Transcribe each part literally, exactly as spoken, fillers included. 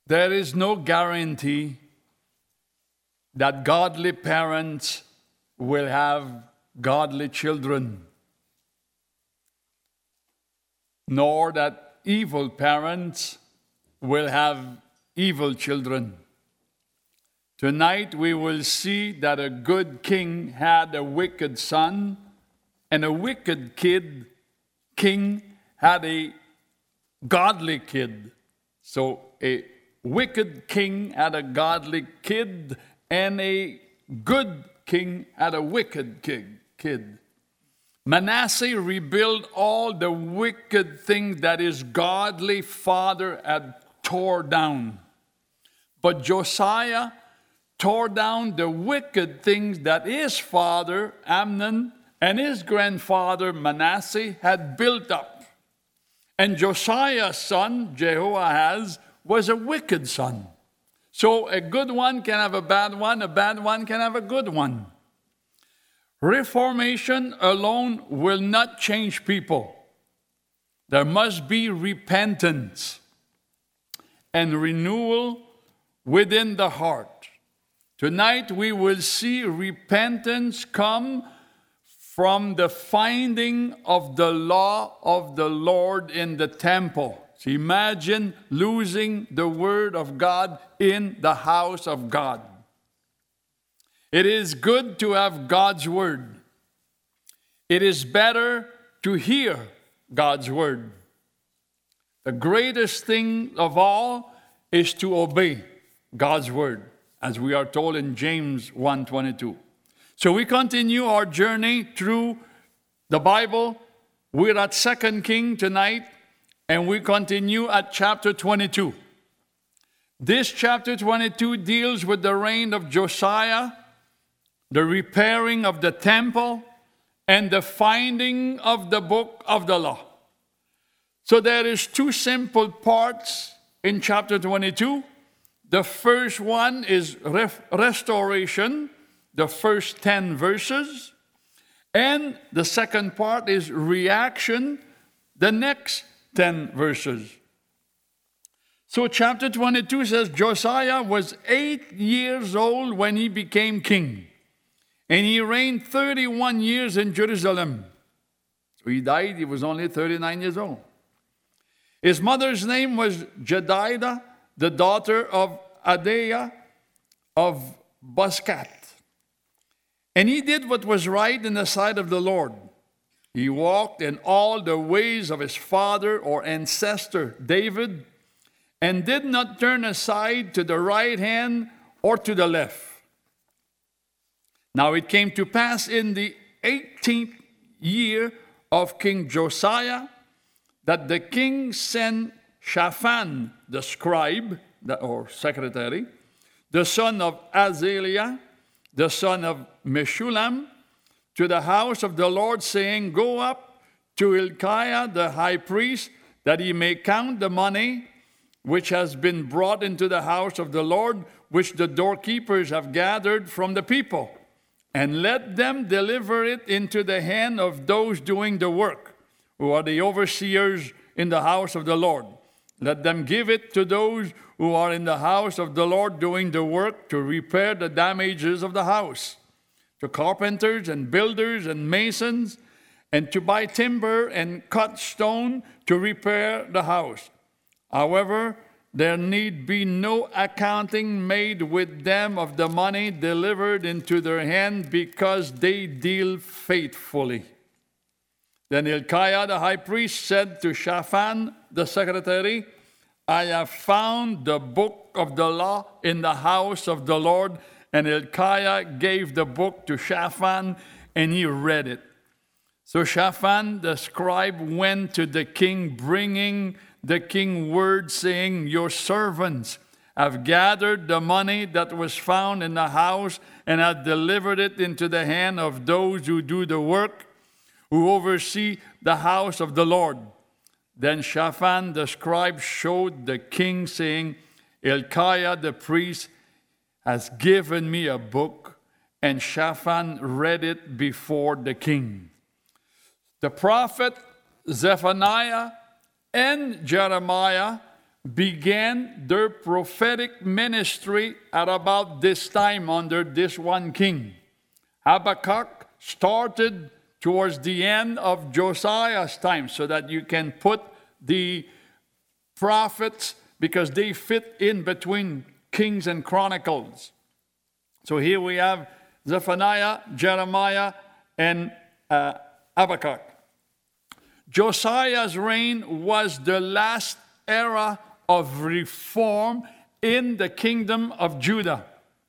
There is no guarantee that godly parents will have godly children, nor that evil parents will have evil children. Tonight we will see that a good king had a wicked son, and a wicked kid king had a godly kid. So a wicked king had a godly kid, and a good king had a wicked kid. Manasseh rebuilt all the wicked things that his godly father had tore down. But Josiah tore down the wicked things that his father, Amnon, and his grandfather, Manasseh, had built up. And Josiah's son, Jehoahaz, was a wicked son. So a good one can have a bad one, a bad one can have a good one. Reformation alone will not change people. There must be repentance and renewal within the heart. Tonight we will see repentance come from the finding of the law of the Lord in the temple. So imagine losing the word of God in the house of God. It is good to have God's word. It is better to hear God's word. The greatest thing of all is to obey God's word, as we are told in James one twenty-two. So we continue our journey through the Bible. We're at Second Kings tonight, and we continue at chapter twenty-two. This chapter twenty-two deals with the reign of Josiah, the repairing of the temple, and the finding of the book of the law. So there is two simple parts in chapter twenty-two. The first one is ref- restoration, the first ten verses. And the second part is reaction, the next ten verses. So chapter twenty-two says, Josiah was eight years old when he became king. And he reigned thirty-one years in Jerusalem. So he died, he was only thirty-nine years old. His mother's name was Jedidah, the daughter of Adaiah of Boscat. And he did what was right in the sight of the Lord. He walked in all the ways of his father or ancestor David, and did not turn aside to the right hand or to the left. Now it came to pass in the eighteenth year of King Josiah that the king sent Shaphan, the scribe, or secretary, the son of Azaliah, the son of Meshullam, to the house of the Lord, saying, Go up to Hilkiah the high priest, that he may count the money which has been brought into the house of the Lord, which the doorkeepers have gathered from the people, and let them deliver it into the hand of those doing the work, who are the overseers in the house of the Lord. Let them give it to those who are in the house of the Lord doing the work to repair the damages of the house, to carpenters and builders and masons, and to buy timber and cut stone to repair the house. However, there need be no accounting made with them of the money delivered into their hand, because they deal faithfully. Then Hilkiah the high priest said to Shaphan the secretary, I have found the book of the law in the house of the Lord. And Hilkiah gave the book to Shaphan, and he read it. So Shaphan the scribe went to the king, bringing the king word, saying, Your servants have gathered the money that was found in the house, and have delivered it into the hand of those who do the work, who oversee the house of the Lord. Then Shaphan the scribe showed the king, saying, Hilkiah the priest has given me a book. And Shaphan read it before the king. The prophet Zephaniah and Jeremiah began their prophetic ministry at about this time under this one king. Habakkuk started towards the end of Josiah's time, so that you can put the prophets, because they fit in between Kings and Chronicles. So here we have Zephaniah, Jeremiah, and uh, Habakkuk. Josiah's reign was the last era of reform in the kingdom of Judah.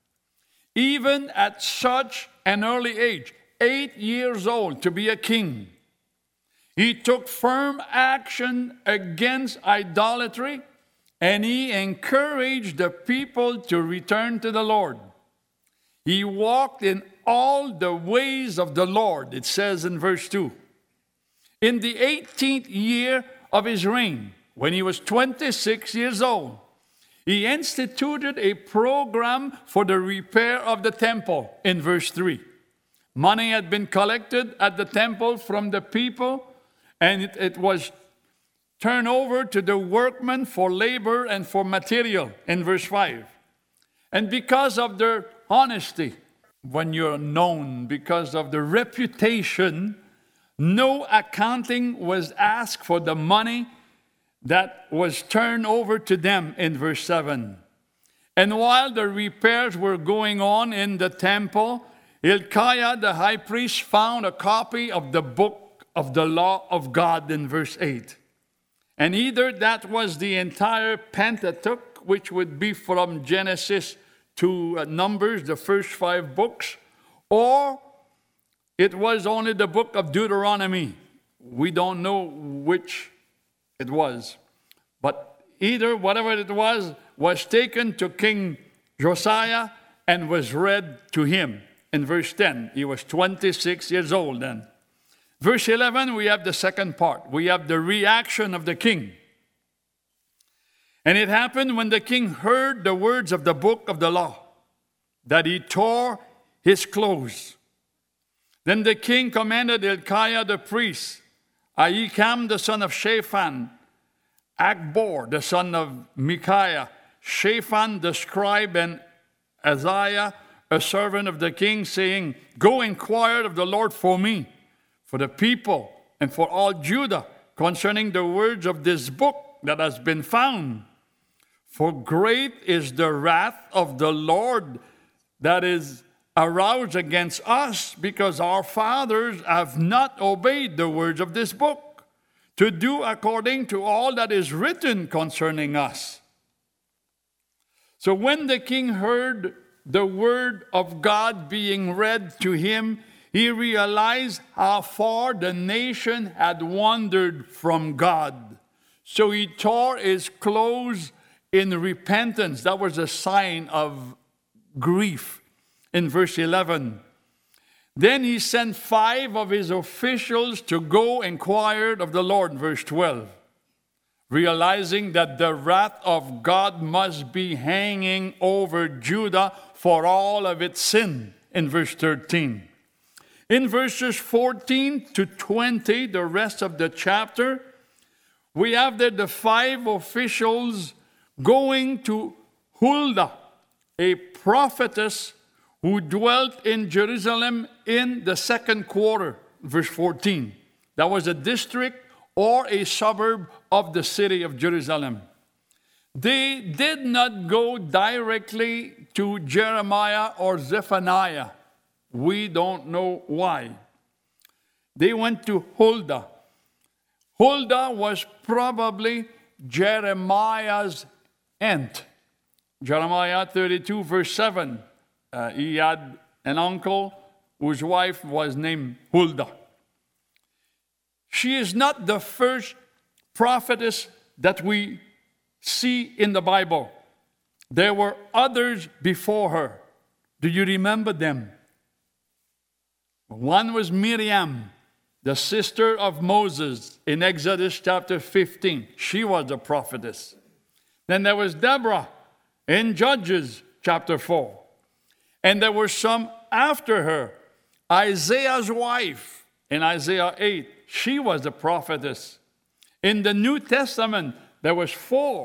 Even at such an early age, eight years old to be a king, he took firm action against idolatry, and he encouraged the people to return to the Lord. He walked in all the ways of the Lord, it says in verse two. In the eighteenth year of his reign, when he was twenty-six years old, he instituted a program for the repair of the temple in verse three. Money had been collected at the temple from the people, and it, it was turned over to the workmen for labor and for material in verse five. And because of their honesty, when you're known, because of the reputation, no accounting was asked for the money that was turned over to them in verse seven. And while the repairs were going on in the temple, Hilkiah the high priest found a copy of the book of the law of God in verse eight. And either that was the entire Pentateuch, which would be from Genesis to uh, Numbers, the first five books, or it was only the book of Deuteronomy. We don't know which it was. But either, whatever it was, was taken to King Josiah and was read to him. In verse ten, he was twenty-six years old then. Verse eleven, we have the second part. We have the reaction of the king. And it happened when the king heard the words of the book of the law, that he tore his clothes. Then the king commanded Hilkiah the priest, Ahikam the son of Shaphan, Akbor the son of Micaiah, Shaphan the scribe, and Isaiah, a servant of the king, saying, Go inquire of the Lord for me, for the people, and for all Judah, concerning the words of this book that has been found. For great is the wrath of the Lord that is aroused against us, because our fathers have not obeyed the words of this book, to do according to all that is written concerning us. So when the king heard the word of God being read to him, he realized how far the nation had wandered from God. So he tore his clothes in repentance. That was a sign of grief in verse eleven. Then he sent five of his officials to go inquire of the Lord, verse twelve, realizing that the wrath of God must be hanging over Judah for all of its sin, in verse thirteen. In verses fourteen to twenty, the rest of the chapter, we have there the five officials going to Huldah, a prophetess who dwelt in Jerusalem in the second quarter, verse fourteen. That was a district or a suburb of the city of Jerusalem. They did not go directly to Jeremiah or Zephaniah. We don't know why. They went to Huldah. Huldah was probably Jeremiah's aunt. Jeremiah thirty-two, verse seven. Uh, he had an uncle whose wife was named Huldah. She is not the first prophetess that we see in the Bible. There were others before her. Do you remember them? One was Miriam, the sister of Moses, in Exodus chapter fifteen. She was a prophetess. Then there was Deborah in Judges chapter four. And there were some after her. Isaiah's wife in Isaiah eight. She was a prophetess. In the New Testament, there was four.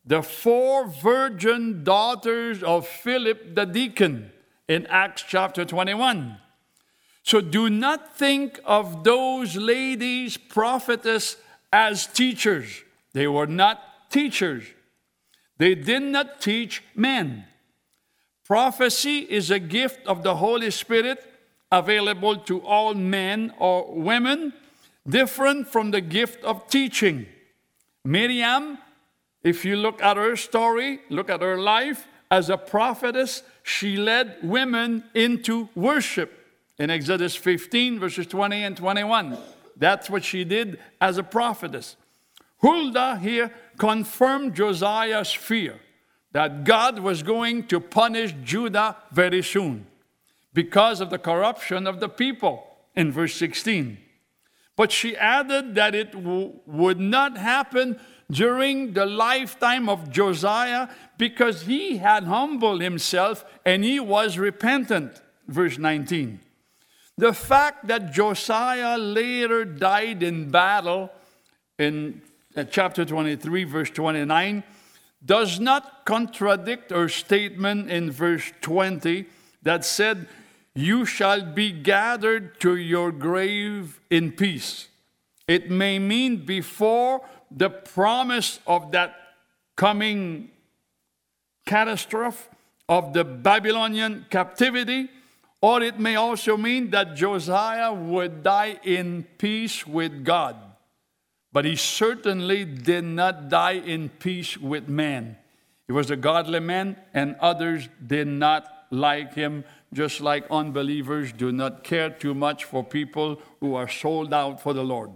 the four virgin daughters of Philip the deacon in Acts chapter twenty-one. So do not think of those ladies, prophetess, as teachers. They were not teachers. They did not teach men. Prophecy is a gift of the Holy Spirit available to all men or women, different from the gift of teaching. Miriam, if you look at her story, look at her life, as a prophetess, she led women into worship. In Exodus fifteen, verses twenty and twenty-one. That's what she did as a prophetess. Huldah here confirmed Josiah's fear that God was going to punish Judah very soon because of the corruption of the people in verse sixteen. But she added that it w- would not happen during the lifetime of Josiah because he had humbled himself and he was repentant. Verse nineteen. The fact that Josiah later died in battle in chapter twenty-three, verse twenty-nine, does not contradict her statement in verse twenty that said, "You shall be gathered to your grave in peace." It may mean before the promise of that coming catastrophe of the Babylonian captivity, or it may also mean that Josiah would die in peace with God. But he certainly did not die in peace with man. He was a godly man, and others did not like him, just like unbelievers do not care too much for people who are sold out for the Lord.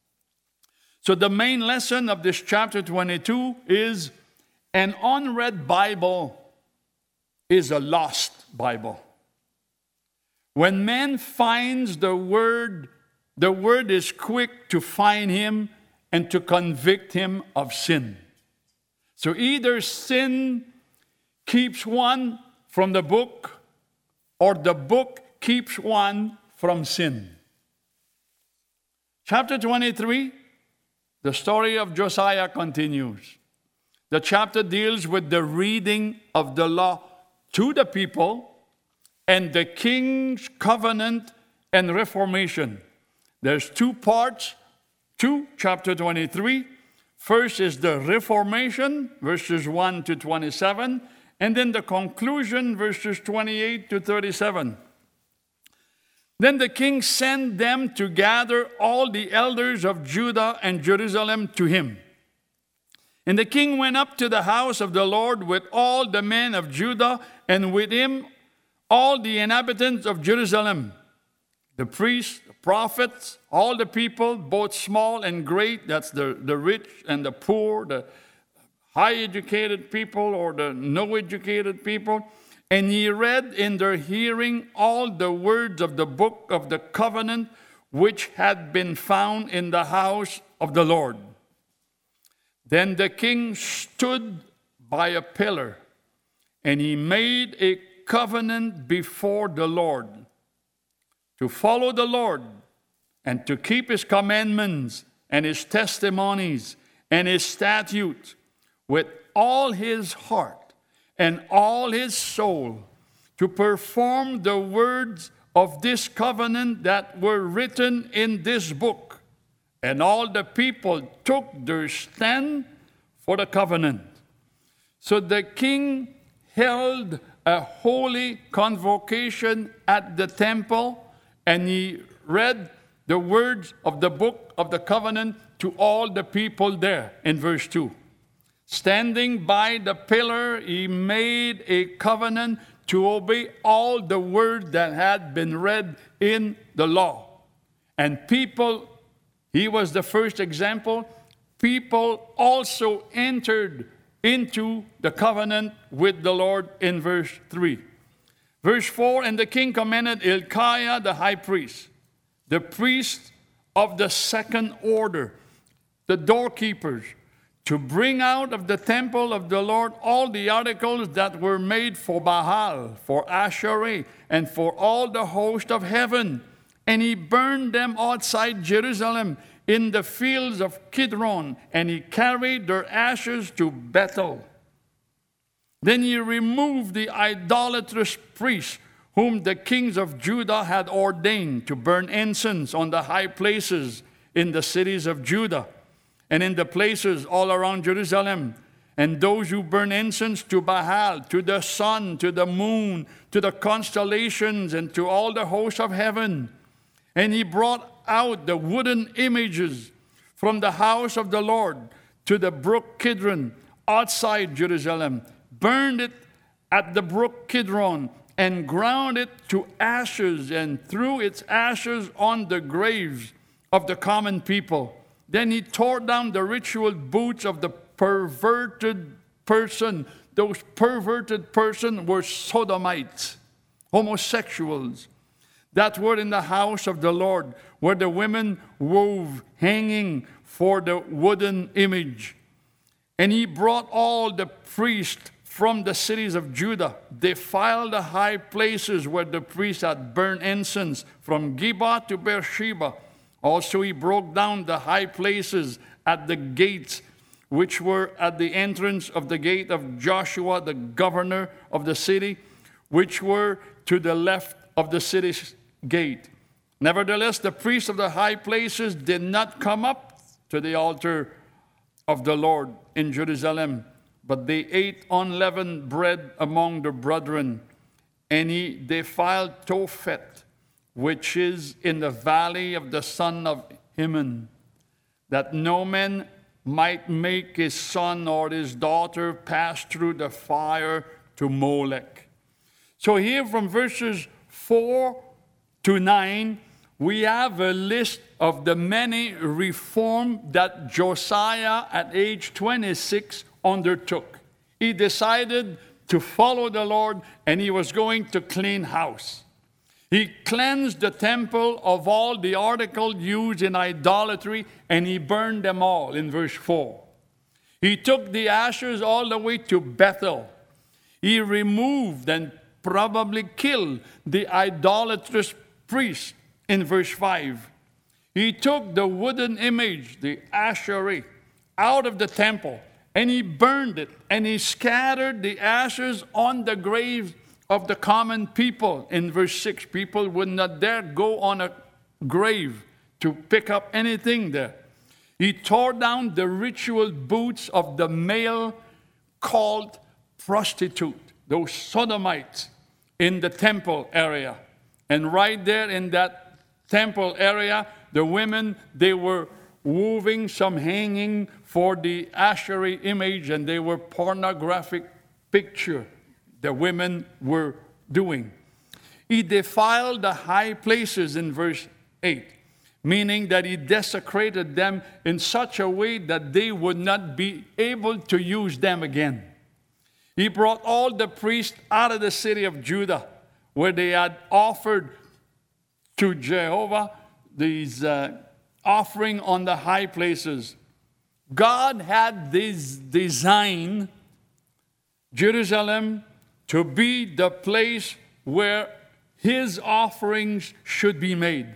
So the main lesson of this chapter twenty-two is an unread Bible is a lost Bible. When man finds the word, the word is quick to find him and to convict him of sin. So either sin keeps one from the book, or the book keeps one from sin. Chapter twenty-three, the story of Josiah continues. The chapter deals with the reading of the law to the people and the king's covenant and reformation. There's two parts to chapter twenty-three. First is the reformation, verses one to twenty-seven, and then the conclusion, verses twenty-eight to thirty-seven. Then the king sent them to gather all the elders of Judah and Jerusalem to him. And the king went up to the house of the Lord with all the men of Judah, and with him all the inhabitants of Jerusalem, the priests, the prophets, all the people, both small and great, that's the, the rich and the poor, the high-educated people or the no-educated people. And he read in their hearing all the words of the book of the covenant which had been found in the house of the Lord. Then the king stood by a pillar, and he made a covenant before the Lord to follow the Lord and to keep his commandments and his testimonies and his statutes with all his heart and all his soul, to perform the words of this covenant that were written in this book. And all the people took their stand for the covenant. So the king held a holy convocation at the temple, and he read the words of the book of the covenant to all the people there in verse two. Standing by the pillar, he made a covenant to obey all the words that had been read in the law. And people, he was the first example, people also entered into the covenant with the Lord in verse three. Verse four, and the king commanded Hilkiah the high priest, the priest of the second order, the doorkeepers, to bring out of the temple of the Lord all the articles that were made for Baal, for Asherah, and for all the host of heaven. And he burned them outside Jerusalem in the fields of Kidron, and he carried their ashes to Bethel. Then he removed the idolatrous priests whom the kings of Judah had ordained to burn incense on the high places in the cities of Judah and in the places all around Jerusalem, and those who burn incense to Baal, to the sun, to the moon, to the constellations, and to all the hosts of heaven. And he brought out the wooden images from the house of the Lord to the brook Kidron outside Jerusalem, burned it at the brook Kidron, and ground it to ashes, and threw its ashes on the graves of the common people. Then he tore down the ritual boots of the perverted person. Those perverted person were sodomites, homosexuals, that were in the house of the Lord, where the women wove hanging for the wooden image. And he brought all the priests from the cities of Judah, defiled the high places where the priests had burned incense, from Geba to Beersheba. Also he broke down the high places at the gates, which were at the entrance of the gate of Joshua, the governor of the city, which were to the left of the city's gate. Nevertheless, the priests of the high places did not come up to the altar of the Lord in Jerusalem, but they ate unleavened bread among their brethren. And he defiled Tophet, which is in the valley of the son of Hinnom, that no man might make his son or his daughter pass through the fire to Molech. So here from verses four to nine, we have a list of the many reforms that Josiah at age twenty-six undertook. He decided to follow the Lord, and he was going to clean house. He cleansed the temple of all the articles used in idolatry, and he burned them all in verse four. He took the ashes all the way to Bethel. He removed and probably killed the idolatrous priests in verse five. He took the wooden image, the Asherah, out of the temple, and he burned it, and he scattered the ashes on the graves of the common people. In verse six, people would not dare go on a grave to pick up anything there. He tore down the ritual boots of the male called prostitute, those sodomites in the temple area. And right there in that temple area, the women, they were weaving some hanging for the Asherah image, and they were pornographic picture the women were doing. He defiled the high places in verse eight, meaning that he desecrated them in such a way that they would not be able to use them again. He brought all the priests out of the city of Judah, where they had offered to Jehovah these uh, offering on the high places. God had this design Jerusalem to be the place where his offerings should be made.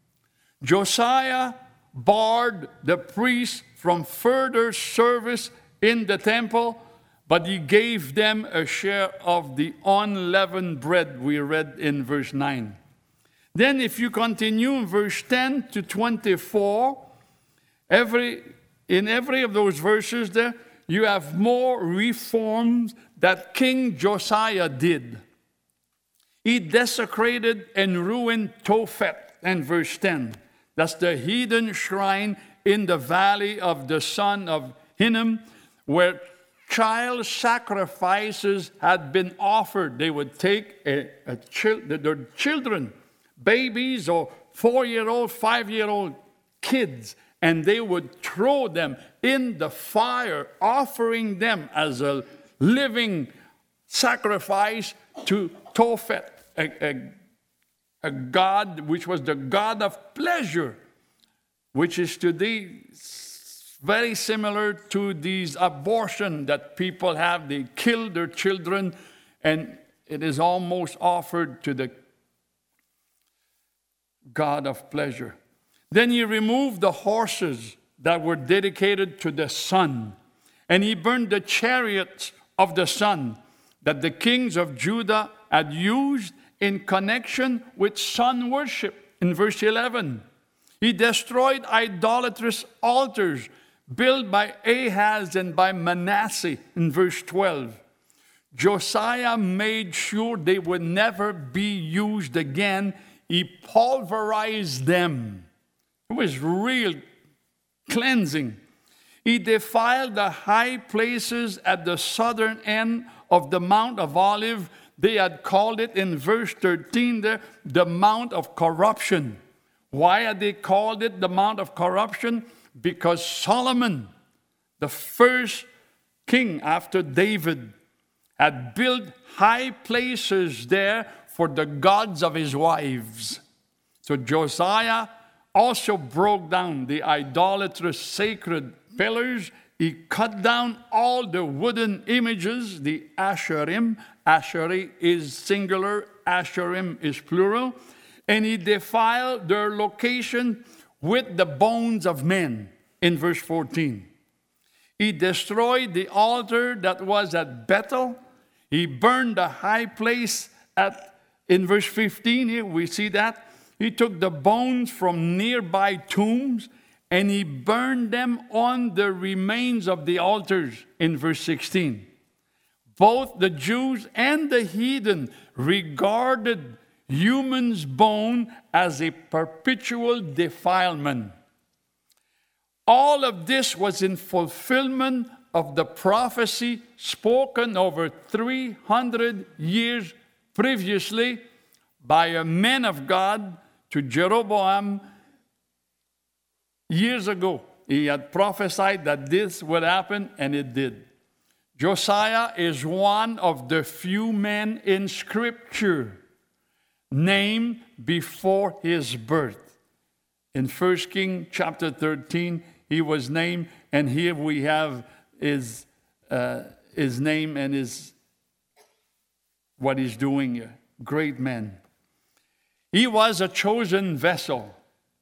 Josiah barred the priests from further service in the temple, but he gave them a share of the unleavened bread we read in verse nine. Then if you continue in verse ten to twenty-four, every, in every of those verses there, you have more reforms that King Josiah did. He desecrated and ruined Tophet in verse ten. That's the heathen shrine in the valley of the son of Hinnom, where child sacrifices had been offered. They would take a, a chil- their children, babies or four-year-old, five-year-old kids, and they would throw them in the fire, offering them as a living sacrifice to Tophet, a, a, a god which was the god of pleasure, which is today very similar to these abortion that people have. They kill their children, and it is almost offered to the god of pleasure. Then he removed the horses that were dedicated to the sun, and he burned the chariots of the sun that the kings of Judah had used in connection with sun worship. In verse eleven, he destroyed idolatrous altars built by Ahaz and by Manasseh. In verse twelve, Josiah made sure they would never be used again. He pulverized them. It was real cleansing. He defiled the high places at the southern end of the Mount of Olives. They had called it in verse thirteen there, the Mount of Corruption. Why had they called it the Mount of Corruption? Because Solomon, the first king after David, had built high places there for the gods of his wives. So Josiah also broke down the idolatrous sacred pillars. He cut down all the wooden images, the Asherim. Asherah is singular, Asherim is plural. And he defiled their location with the bones of men, in verse fourteen. He destroyed the altar that was at Bethel. He burned the high place at, in verse fifteen here, we see that. He took the bones from nearby tombs and he burned them on the remains of the altars, in verse sixteen. Both the Jews and the heathen regarded human's bone as a perpetual defilement. All of this was in fulfillment of the prophecy spoken over three hundred years previously by a man of God to Jeroboam years ago. He had prophesied that this would happen, and it did. Josiah is one of the few men in Scripture named before his birth. In First Kings chapter thirteen, he was named, and here we have his, uh, his name and his, what he's doing here. Great man. He was a chosen vessel,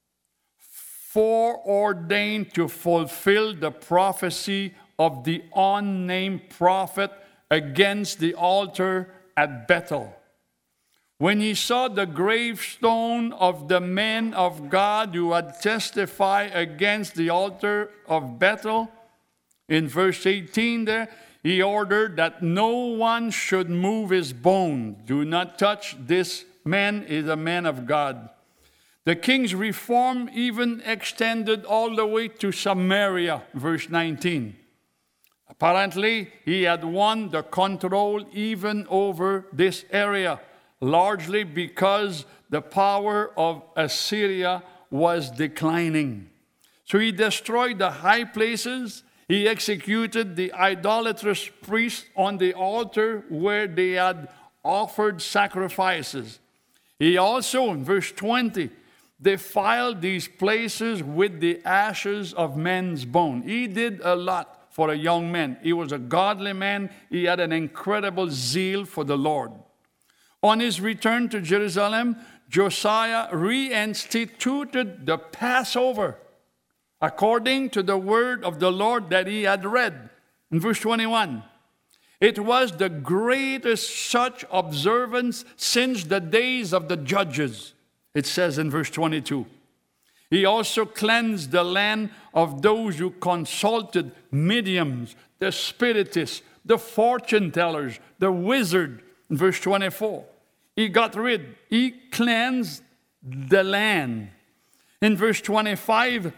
foreordained to fulfill the prophecy of the unnamed prophet against the altar at Bethel. When he saw the gravestone of the men of God who had testified against the altar of Bethel, in verse eighteen there, he ordered that no one should move his bone. Do not touch this man, is a man of God. The king's reform even extended all the way to Samaria, verse nineteen. Apparently, he had won the control even over this area, largely because the power of Assyria was declining. So he destroyed the high places. He executed the idolatrous priests on the altar where they had offered sacrifices. He also, in verse twenty, defiled these places with the ashes of men's bone. He did a lot for a young man. He was a godly man. He had an incredible zeal for the Lord. On his return to Jerusalem, Josiah reinstituted the Passover according to the word of the Lord that he had read. In verse twenty-one, it was the greatest such observance since the days of the judges. It says in verse twenty-two, he also cleansed the land of those who consulted mediums, the spiritists, the fortune tellers, the wizard. In verse twenty-four, he got rid, he cleansed the land. In verse twenty-five,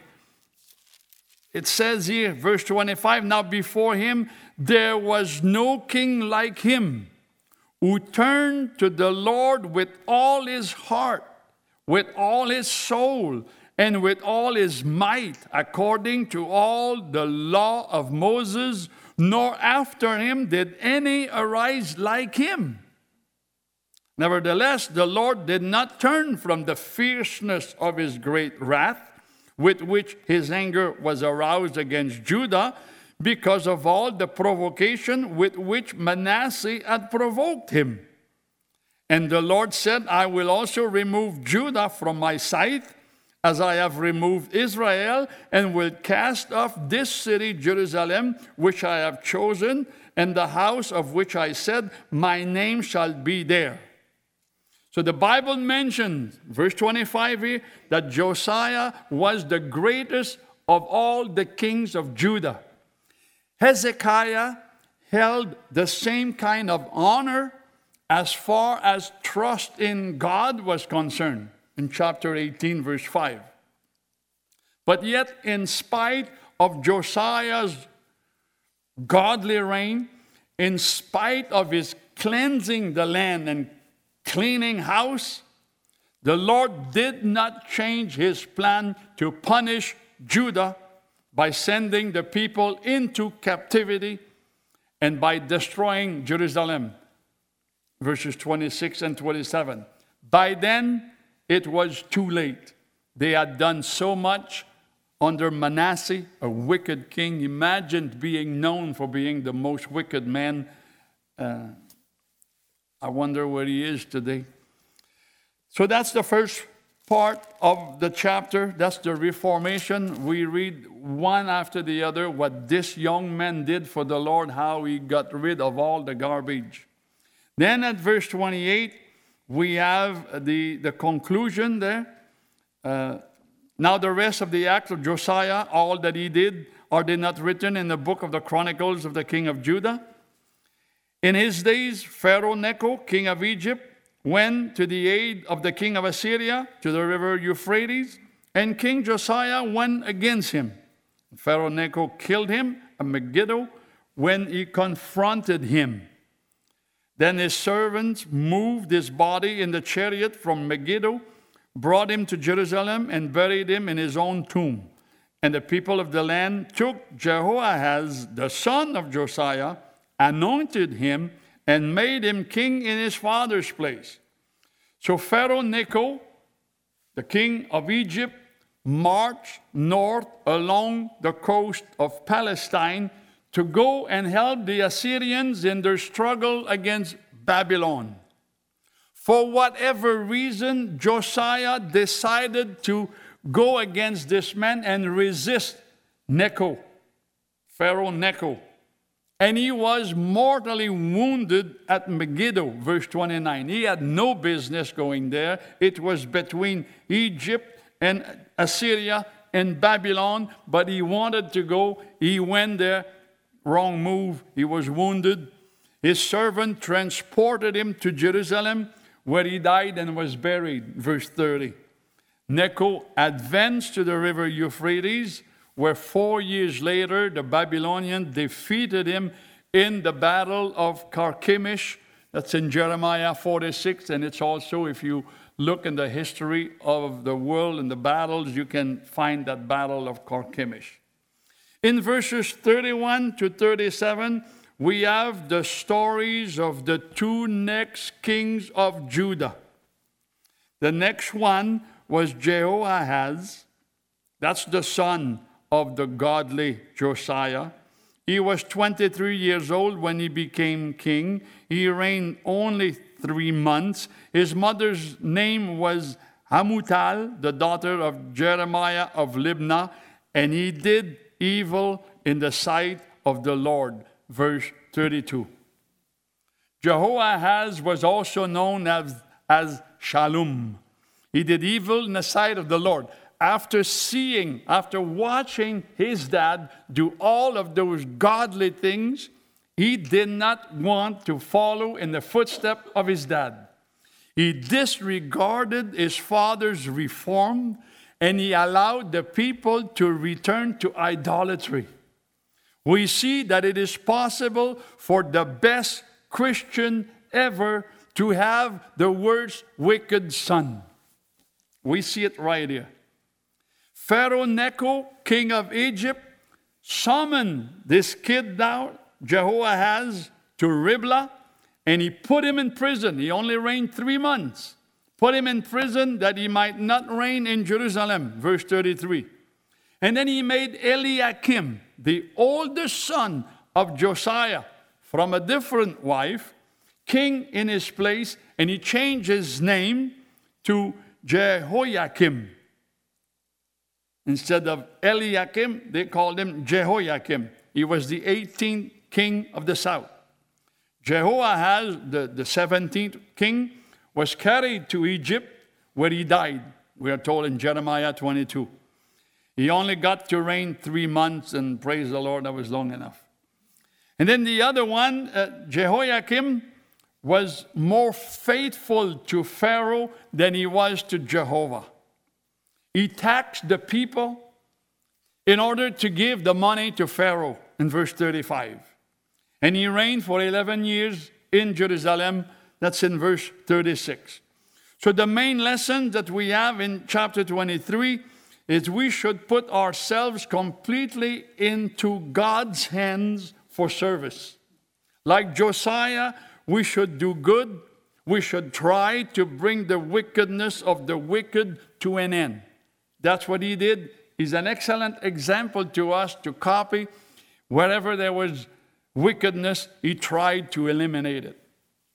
it says here, verse twenty-five, now before him there was no king like him, who turned to the Lord with all his heart, with all his soul, and with all his might, according to all the law of Moses, nor after him did any arise like him. Nevertheless, the Lord did not turn from the fierceness of his great wrath, with which his anger was aroused against Judah, because of all the provocation with which Manasseh had provoked him. And the Lord said, I will also remove Judah from my sight, as I have removed Israel, and will cast off this city, Jerusalem, which I have chosen, and the house of which I said, my name shall be there. So the Bible mentions, verse twenty-five here, that Josiah was the greatest of all the kings of Judah. Hezekiah held the same kind of honor as far as trust in God was concerned, in chapter eighteen, verse five. But yet, in spite of Josiah's godly reign, in spite of his cleansing the land and cleaning house, the Lord did not change his plan to punish Judah by sending the people into captivity and by destroying Jerusalem. Verses twenty-six and twenty-seven. By then, it was too late. They had done so much under Manasseh, a wicked king. Imagine being known for being the most wicked man. Uh, I wonder where he is today. So that's the first part of the chapter. That's the Reformation. We read one after the other what this young man did for the Lord, how he got rid of all the garbage. Then at verse twenty-eight, we have the, the conclusion there. Uh, now the rest of the acts of Josiah, all that he did, are they not written in the book of the Chronicles of the king of Judah? In his days, Pharaoh Necho, king of Egypt, went to the aid of the king of Assyria to the river Euphrates, and King Josiah went against him. Pharaoh Necho killed him at Megiddo when he confronted him. Then his servants moved his body in the chariot from Megiddo, brought him to Jerusalem, and buried him in his own tomb. And the people of the land took Jehoahaz, the son of Josiah, anointed him, and made him king in his father's place. So Pharaoh Necho, the king of Egypt, marched north along the coast of Palestine to go and help the Assyrians in their struggle against Babylon. For whatever reason, Josiah decided to go against this man and resist Necho, Pharaoh Necho. And he was mortally wounded at Megiddo, verse twenty-nine. He had no business going there. It was between Egypt and Assyria and Babylon, but he wanted to go. He went there. Wrong move. He was wounded. His servant transported him to Jerusalem, where he died and was buried, verse thirty. Necho advanced to the river Euphrates, where four years later the Babylonians defeated him in the battle of Carchemish. That's in Jeremiah forty-six, and it's also, if you look in the history of the world and the battles, you can find that battle of Carchemish. In verses thirty-one to thirty-seven, we have the stories of the two next kings of Judah. The next one was Jehoahaz. That's the son of the godly Josiah. He was twenty-three years old when he became king. He reigned only three months. His mother's name was Hamutal, the daughter of Jeremiah of Libnah, and he did evil in the sight of the Lord. Verse thirty-two. Jehoahaz was also known as, as Shallum. He did evil in the sight of the Lord. After seeing, after watching his dad do all of those godly things, he did not want to follow in the footsteps of his dad. He disregarded his father's reform, and he allowed the people to return to idolatry. We see that it is possible for the best Christian ever to have the worst wicked son. We see it right here. Pharaoh Necho, king of Egypt, summoned this kid down, Jehoahaz, to Riblah, and he put him in prison. He only reigned three months. Put him in prison that he might not reign in Jerusalem, verse thirty-three. And then he made Eliakim, the oldest son of Josiah, from a different wife, king in his place, and he changed his name to Jehoiakim. Instead of Eliakim, they called him Jehoiakim. He was the eighteenth king of the south. Jehoahaz, the, the seventeenth king, was carried to Egypt where he died, we are told in Jeremiah twenty-two. He only got to reign three months, and praise the Lord, that was long enough. And then the other one, uh, Jehoiakim, was more faithful to Pharaoh than he was to Jehovah. He taxed the people in order to give the money to Pharaoh in verse thirty-five. And he reigned for eleven years in Jerusalem. That's in verse thirty-six. So the main lesson that we have in chapter twenty-three is we should put ourselves completely into God's hands for service. Like Josiah, we should do good. We should try to bring the wickedness of the wicked to an end. That's what he did. He's an excellent example to us to copy. Wherever there was wickedness, he tried to eliminate it.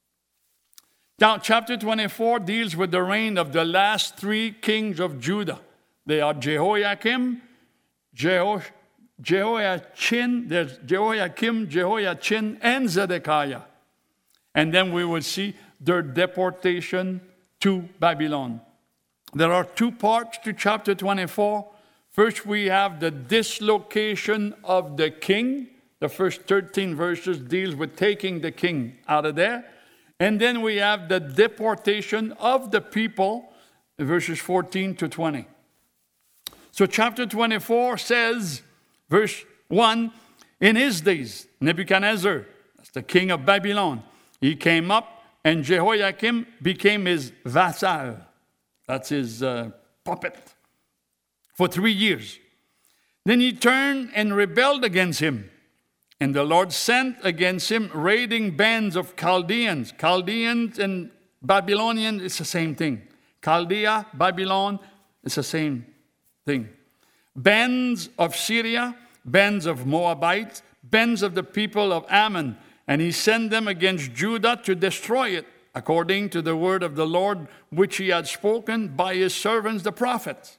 Now, chapter twenty-four deals with the reign of the last three kings of Judah. They are Jehoiakim, Jeho- Jehoiachin, there's Jehoiakim, Jehoiachin, and Zedekiah. And then we will see their deportation to Babylon. There are two parts to chapter twenty-four. First, we have the dislocation of the king. The first thirteen verses deals with taking the king out of there. And then we have the deportation of the people, verses fourteen to twenty. So chapter twenty-four says, verse one, in his days, Nebuchadnezzar, that's the king of Babylon, he came up, and Jehoiakim became his vassal. That's his uh, puppet. For three years. Then he turned and rebelled against him. And the Lord sent against him raiding bands of Chaldeans. Chaldeans and Babylonian, it's the same thing. Chaldea, Babylon, it's the same thing. Bands of Syria, bands of Moabites, bands of the people of Ammon. And he sent them against Judah to destroy it, according to the word of the Lord, which he had spoken by his servants the prophets.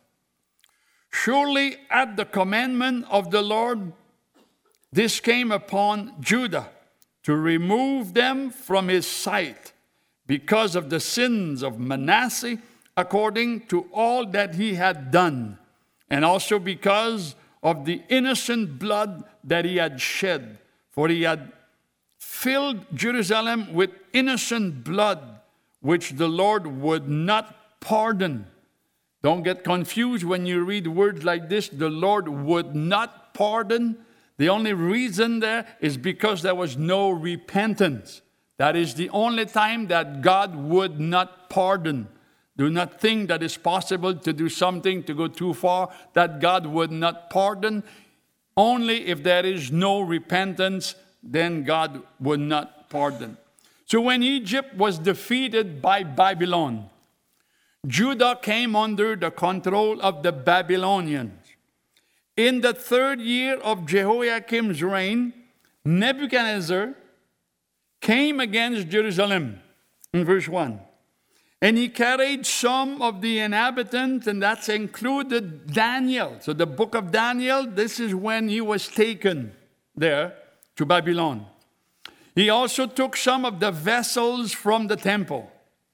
Surely at the commandment of the Lord, this came upon Judah to remove them from his sight because of the sins of Manasseh, according to all that he had done, and also because of the innocent blood that he had shed. For he had filled Jerusalem with innocent blood, which the Lord would not pardon. Don't get confused when you read words like this. The Lord would not pardon. The only reason there is because there was no repentance. That is the only time that God would not pardon. Do not think that it's possible to do something to go too far, that God would not pardon. Only if there is no repentance, then God would not pardon. So when Egypt was defeated by Babylon, Judah came under the control of the Babylonians. In the third year of Jehoiakim's reign, Nebuchadnezzar came against Jerusalem, in verse one. And he carried some of the inhabitants, and that's included Daniel. So the book of Daniel, this is when he was taken there to Babylon. He also took some of the vessels from the temple.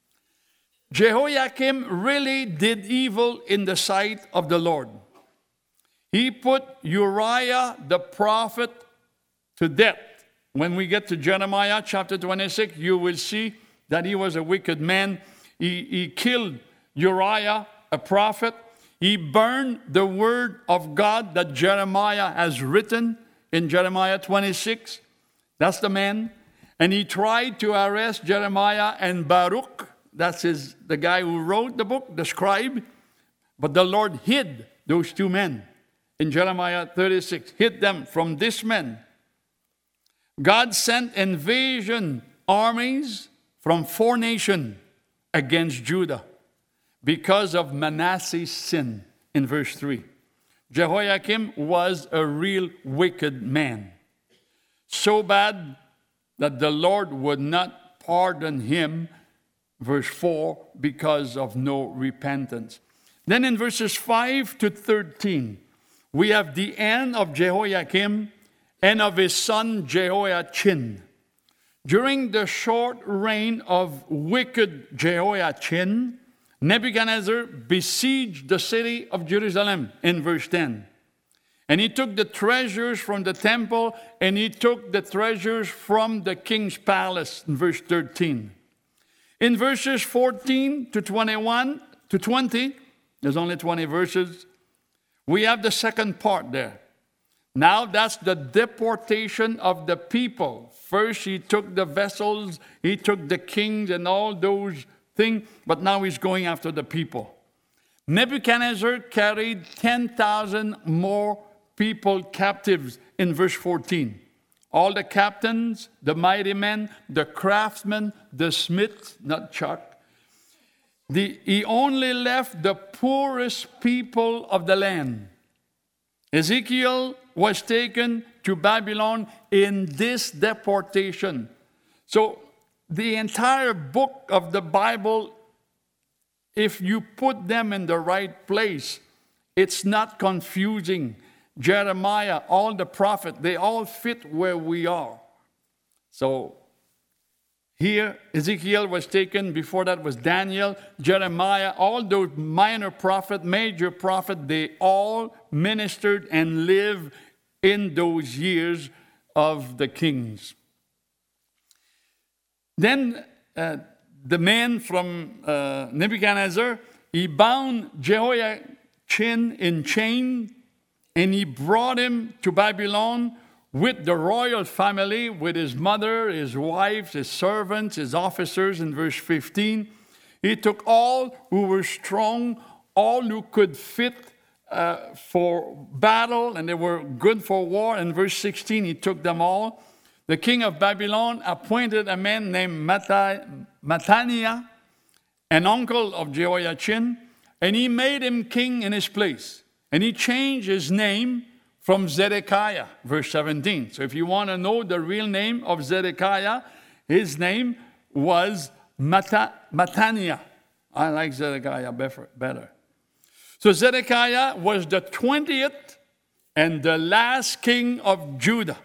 Jehoiakim really did evil in the sight of the Lord. He put Uriah the prophet to death. When we get to Jeremiah chapter twenty-six, you will see that he was a wicked man. He, he killed Uriah, a prophet. He burned the word of God that Jeremiah has written in Jeremiah twenty-six. That's the man. And he tried to arrest Jeremiah and Baruch. That's his, the guy who wrote the book, the scribe. But the Lord hid those two men in Jeremiah thirty-six. Hid them from this man. God sent invasion armies from four nations against Judah because of Manasseh's sin in verse three. Jehoiakim was a real wicked man. So bad that the Lord would not pardon him, verse four, because of no repentance. Then in verses five to thirteen, we have the end of Jehoiakim and of his son Jehoiachin. During the short reign of wicked Jehoiachin, Nebuchadnezzar besieged the city of Jerusalem in verse ten. And he took the treasures from the temple, and he took the treasures from the king's palace in verse thirteen. In verses fourteen to twenty-one to twenty, there's only twenty verses, we have the second part there. Now that's the deportation of the people. First he took the vessels, he took the kings and all those things, but now he's going after the people. Nebuchadnezzar carried ten thousand more people captives in verse fourteen. All the captains, the mighty men, the craftsmen, the smiths, not Chuck. The, he only left the poorest people of the land. Ezekiel was taken to Babylon in this deportation. So the entire book of the Bible, if you put them in the right place, it's not confusing. Jeremiah, all the prophets, they all fit where we are. So here, Ezekiel was taken. Before that was Daniel, Jeremiah, all those minor prophets, major prophets, they all ministered and lived in those years of the kings. Then uh, the man from uh, Nebuchadnezzar, he bound Jehoiachin in chains, and he brought him to Babylon with the royal family, with his mother, his wives, his servants, his officers in verse fifteen. He took all who were strong, all who could fit uh, for battle, and they were good for war. In verse sixteen, he took them all. The king of Babylon appointed a man named Mattaniah, an uncle of Jehoiachin, and he made him king in his place. And he changed his name from Zedekiah, verse seventeen. So if you want to know the real name of Zedekiah, his name was Matta- Mattaniah. I like Zedekiah better. So Zedekiah was the twentieth and the last king of Judah.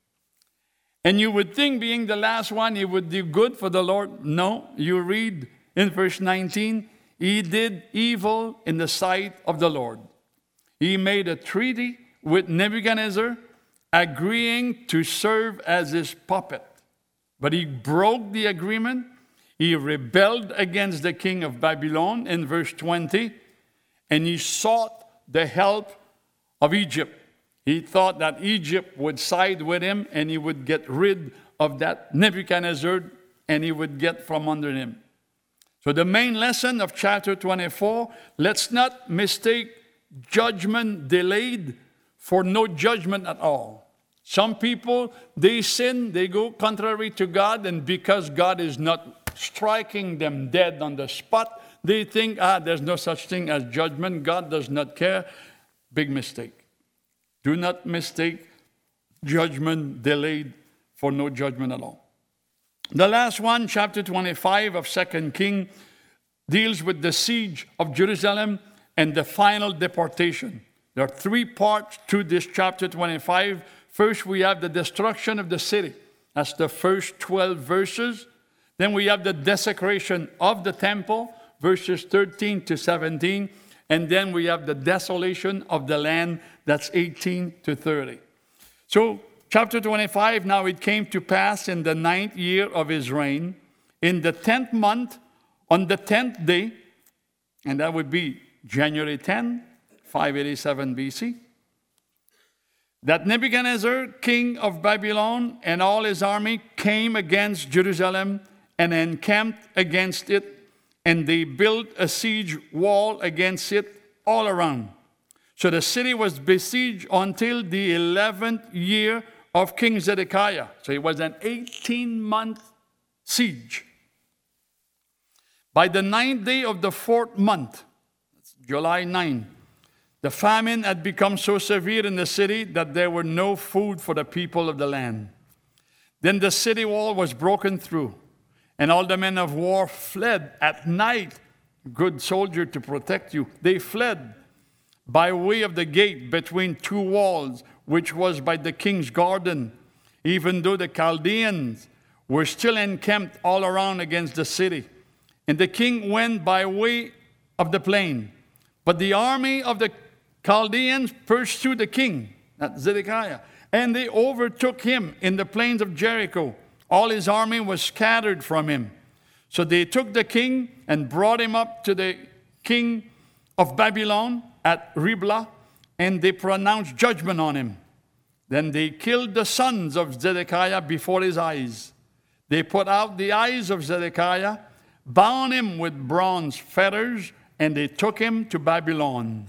And you would think, being the last one, he would do good for the Lord. No, you read in verse nineteen, he did evil in the sight of the Lord. He made a treaty with Nebuchadnezzar, agreeing to serve as his puppet. But he broke the agreement. He rebelled against the king of Babylon in verse twenty, and he sought the help of Egypt. He thought that Egypt would side with him, and he would get rid of that Nebuchadnezzar, and he would get from under him. So the main lesson of chapter twenty-four, let's not mistake judgment delayed for no judgment at all. Some people, they sin, they go contrary to God, and because God is not striking them dead on the spot, they think, ah, there's no such thing as judgment. God does not care. Big mistake. Do not mistake judgment delayed for no judgment at all. The last one, chapter twenty-five of Second Kings, deals with the siege of Jerusalem and the final deportation. There are three parts to this chapter twenty-five. First, we have the destruction of the city. That's the first twelve verses. Then we have the desecration of the temple, verses thirteen to seventeen. And then we have the desolation of the land, that's eighteen to thirty. So, chapter twenty-five, now it came to pass in the ninth year of his reign, in the tenth month, on the tenth day, and that would be January tenth, five eighty-seven B C, that Nebuchadnezzar, king of Babylon, and all his army came against Jerusalem and encamped against it, and they built a siege wall against it all around. So the city was besieged until the eleventh year of King Zedekiah. So it was an eighteen-month siege. By the ninth day of the fourth month, July ninth, the famine had become so severe in the city that there were no food for the people of the land. Then the city wall was broken through, and all the men of war fled at night good soldier to protect you. They fled by way of the gate between two walls, which was by the king's garden, even though the Chaldeans were still encamped all around against the city. And the king went by way of the plain. But the army of the Chaldeans pursued the king, that's Zedekiah, and they overtook him in the plains of Jericho. All his army was scattered from him. So they took the king and brought him up to the king of Babylon at Riblah, and they pronounced judgment on him. Then they killed the sons of Zedekiah before his eyes. They put out the eyes of Zedekiah, bound him with bronze fetters, and they took him to Babylon.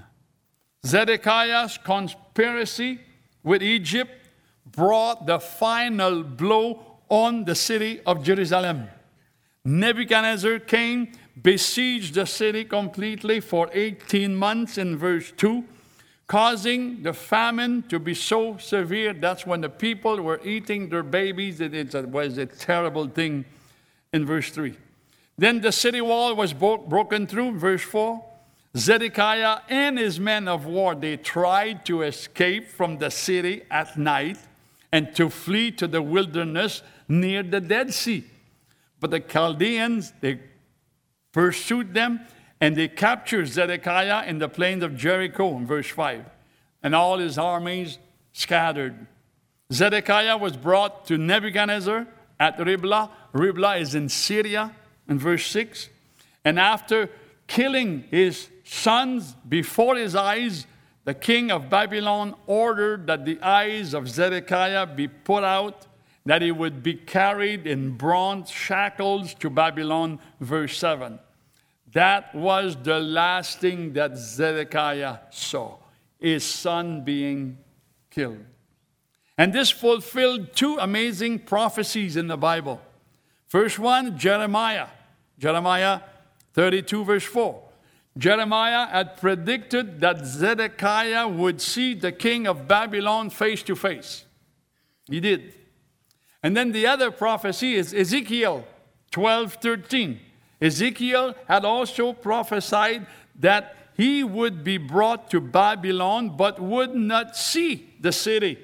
Zedekiah's conspiracy with Egypt brought the final blow on the city of Jerusalem. Nebuchadnezzar came, besieged the city completely for eighteen months in verse two, causing the famine to be so severe. That's when the people were eating their babies. It was a terrible thing in verse three. Then the city wall was broken through, verse four. Zedekiah and his men of war, they tried to escape from the city at night and to flee to the wilderness near the Dead Sea. But the Chaldeans, they pursued them, and they captured Zedekiah in the plains of Jericho, in verse five. And all his armies scattered. Zedekiah was brought to Nebuchadnezzar at Riblah. Riblah is in Syria, in verse six. And after killing his sons before his eyes, the king of Babylon ordered that the eyes of Zedekiah be put out, that he would be carried in bronze shackles to Babylon, verse seven. That was the last thing that Zedekiah saw, his son being killed. And this fulfilled two amazing prophecies in the Bible. First one, Jeremiah. Jeremiah thirty-two, verse four. Jeremiah had predicted that Zedekiah would see the king of Babylon face to face. He did. And then the other prophecy is Ezekiel twelve thirteen. Ezekiel had also prophesied that he would be brought to Babylon but would not see the city,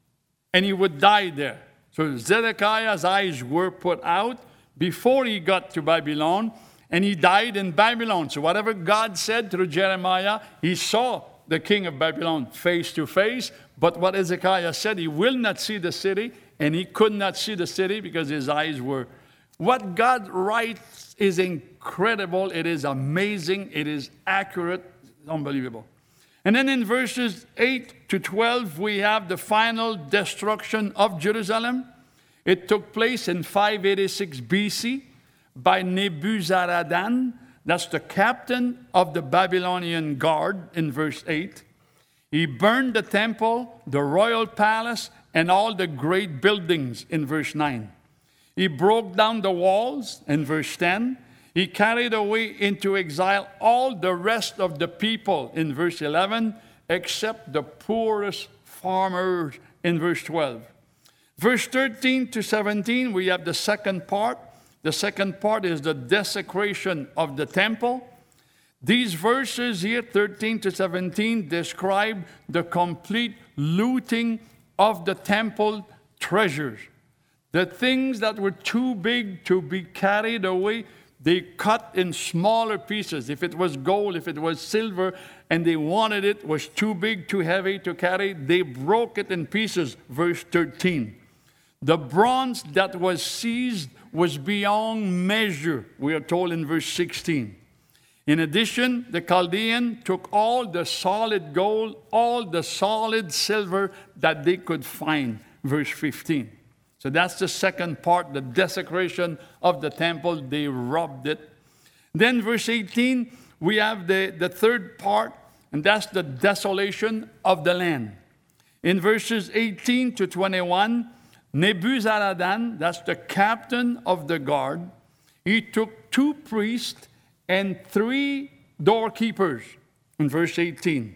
and he would die there. So Zedekiah's eyes were put out before he got to Babylon, and he died in Babylon. So whatever God said through Jeremiah, he saw the king of Babylon face to face, but what Ezekiah said, he will not see the city, and he could not see the city because his eyes were. What God writes is incredible. It is amazing. It is accurate. Unbelievable. And then in verses eight to twelve, we have the final destruction of Jerusalem. It took place in five eighty-six B C by Nebuzaradan. That's the captain of the Babylonian guard in verse eight. He burned the temple, the royal palace, and all the great buildings in verse nine. He broke down the walls in verse ten. He carried away into exile all the rest of the people in verse eleven, except the poorest farmers in verse twelve. Verse thirteen to seventeen, we have the second part. The second part is the desecration of the temple. These verses here, thirteen to seventeen, describe the complete looting of the temple treasures. The things that were too big to be carried away, they cut in smaller pieces. If it was gold, if it was silver, and they wanted it, was too big, too heavy to carry, they broke it in pieces, verse thirteen. The bronze that was seized was beyond measure, we are told in verse sixteen. In addition, the Chaldean took all the solid gold, all the solid silver that they could find, verse fifteen. So that's the second part, the desecration of the temple. They robbed it. Then verse eighteen, we have the, the third part, and that's the desolation of the land. In verses eighteen to twenty-one, Nebuzaradan, that's the captain of the guard, he took two priests and three doorkeepers in verse eighteen.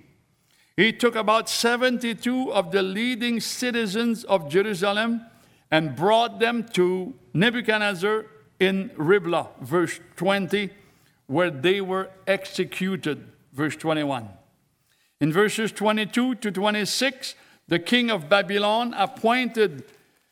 He took about seventy-two of the leading citizens of Jerusalem and brought them to Nebuchadnezzar in Riblah, verse twenty, where they were executed. Verse twenty-one. In verses twenty-two to twenty-six, the king of Babylon appointed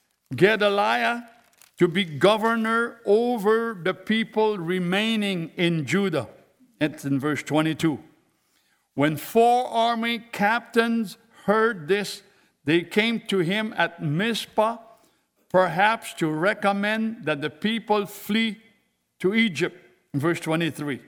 Gedaliah to be governor over the people remaining in Judah. It's in verse twenty-two. When four army captains heard this, they came to him at Mizpah, perhaps to recommend that the people flee to Egypt. Verse twenty-three.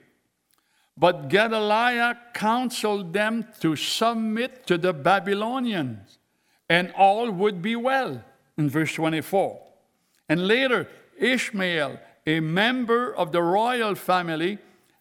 But Gedaliah counseled them to submit to the Babylonians, and all would be well. In verse twenty-four. And later, Ishmael, a member of the royal family,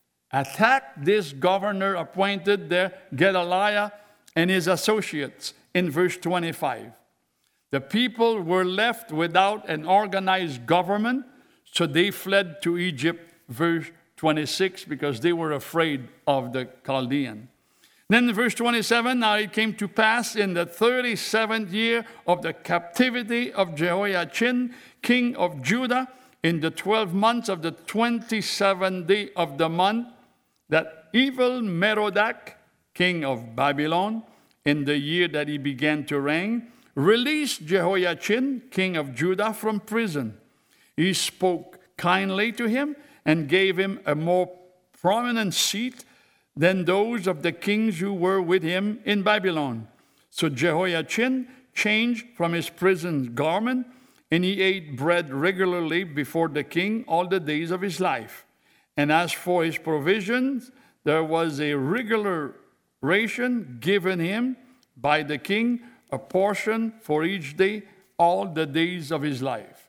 attacked this governor appointed there, Gedaliah, and his associates. In verse twenty-five. The people were left without an organized government, so they fled to Egypt. Verse twenty-six, because they were afraid of the Chaldean. Then in verse twenty-seven, now it came to pass in the thirty-seventh year of the captivity of Jehoiachin, king of Judah, in the twelfth month of the twenty-seventh day of the month, that evil Merodach, king of Babylon, in the year that he began to reign, released Jehoiachin, king of Judah, from prison. He spoke kindly to him and gave him a more prominent seat than those of the kings who were with him in Babylon. So Jehoiachin changed from his prison garment, and he ate bread regularly before the king all the days of his life. And as for his provisions, there was a regular ration given him by the king, a portion for each day, all the days of his life.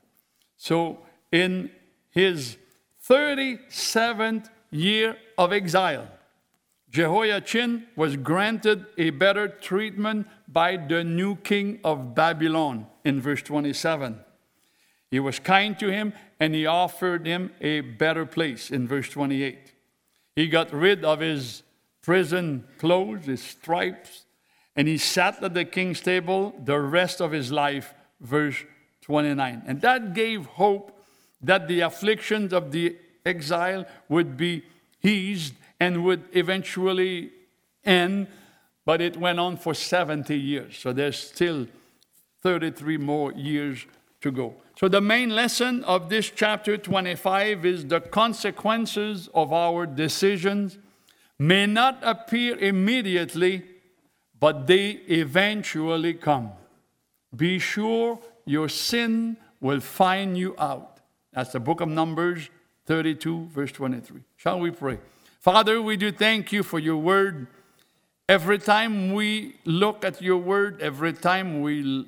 So in his thirty-seventh year of exile, Jehoiachin was granted a better treatment by the new king of Babylon. In verse twenty-seven, he was kind to him, and he offered him a better place. In verse twenty-eight, he got rid of his prison clothes, his stripes, and he sat at the king's table the rest of his life. Verse twenty-nine. And that gave hope that the afflictions of the exile would be eased and would eventually end, but it went on for seventy years. So there's still thirty-three more years to go. So the main lesson of this chapter twenty-five is the consequences of our decisions may not appear immediately, but they eventually come. Be sure your sin will find you out. That's the book of Numbers thirty-two, verse twenty-three. Shall we pray? Father, we do thank you for your word. Every time we look at your word, every time we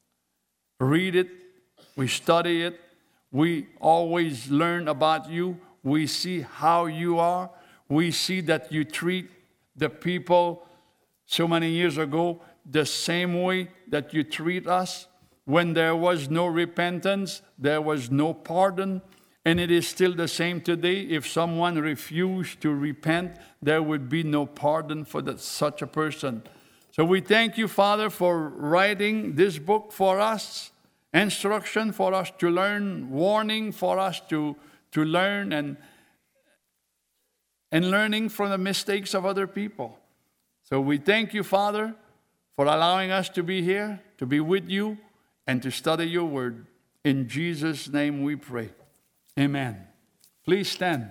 read it, we study it, we always learn about you. We see how you are. We see that you treat the people so many years ago the same way that you treat us. When there was no repentance, there was no pardon, and it is still the same today. If someone refused to repent, there would be no pardon for that, such a person. So we thank you, Father, for writing this book for us, instruction for us to learn, warning for us to, to learn, and, and learning from the mistakes of other people. So we thank you, Father, for allowing us to be here, to be with you, and to study your word. In Jesus' name we pray. Amen. Please stand.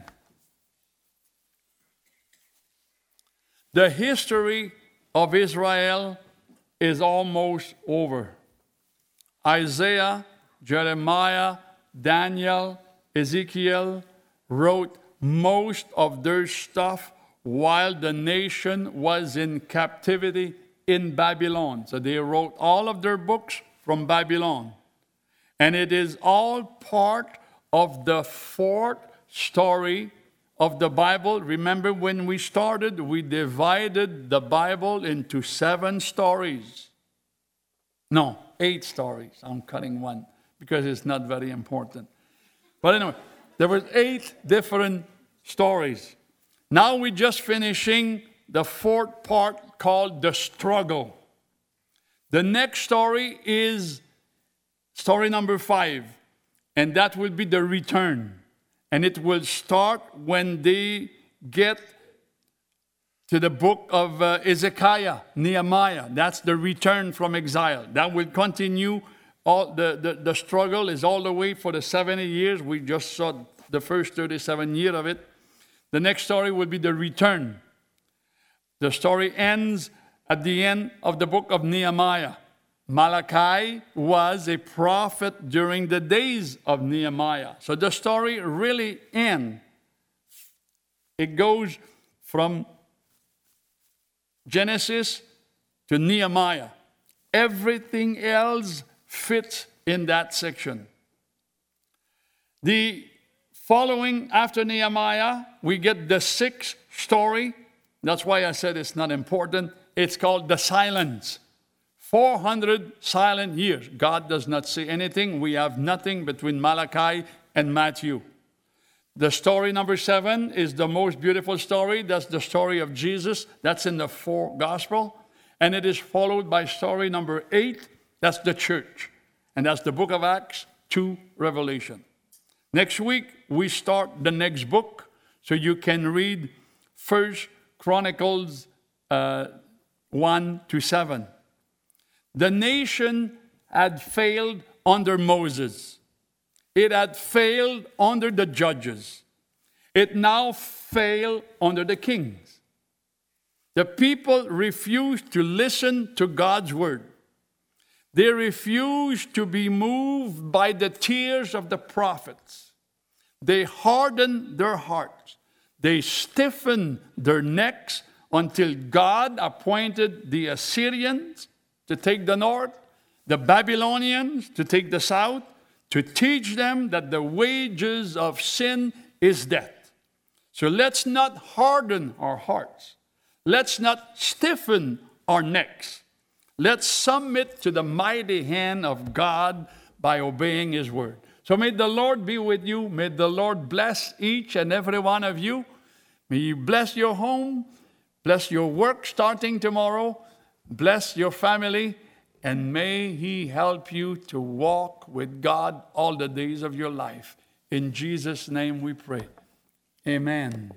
The history of Israel is almost over. Isaiah, Jeremiah, Daniel, Ezekiel wrote most of their stuff while the nation was in captivity in Babylon. So they wrote all of their books from Babylon. And it is all part of the fourth story of the Bible. Remember when we started, we divided the Bible into seven stories. No, eight stories. I'm cutting one because it's not very important. But anyway, there were eight different stories. Now we're just finishing the fourth part called the struggle. The next story is story number five, and that will be the return. And it will start when they get to the book of uh, Ezekiel, Nehemiah. That's the return from exile. That will continue. All the, the, the struggle is all the way for the seventy years. We just saw the first thirty-seven years of it. The next story will be the return. The story ends at the end of the book of Nehemiah. Malachi was a prophet during the days of Nehemiah. So the story really ends. It goes from Genesis to Nehemiah. Everything else fits in that section. The following after Nehemiah, we get the sixth story. That's why I said it's not important. It's called the silence. four hundred silent years. God does not say anything. We have nothing between Malachi and Matthew. The story number seven is the most beautiful story. That's the story of Jesus. That's in the four gospel. And it is followed by story number eight. That's the church. And that's the book of Acts to Revelation. Next week, we start the next book. So you can read First Chronicles uh, one to seven. The nation had failed under Moses. It had failed under the judges. It now failed under the kings. The people refused to listen to God's word. They refused to be moved by the tears of the prophets. They hardened their hearts. They stiffened their necks until God appointed the Assyrians to take the north, the Babylonians to take the south, to teach them that the wages of sin is death. So let's not harden our hearts. Let's not stiffen our necks. Let's submit to the mighty hand of God by obeying his word. So may the Lord be with you. May the Lord bless each and every one of you. May you bless your home, bless your work starting tomorrow, bless your family, and may he help you to walk with God all the days of your life. In Jesus' name we pray. Amen.